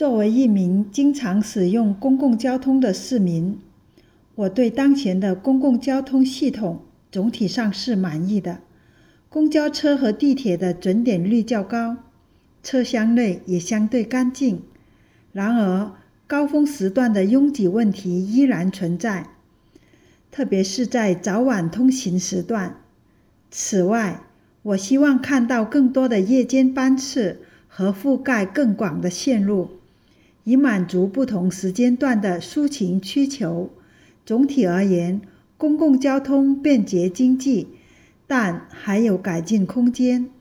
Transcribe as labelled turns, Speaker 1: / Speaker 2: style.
Speaker 1: 作为一名经常使用公共交通的市民，我对当前的公共交通系统总体上是满意的。公交车和地铁的准点率较高，车厢内也相对干净。然而，高峰时段的拥挤问题依然存在，特别是在早晚通行时段。此外，我希望看到更多的夜间班次和覆盖更广的线路，以满足不同时间段的出行需求。总体而言，公共交通便捷经济，但还有改进空间。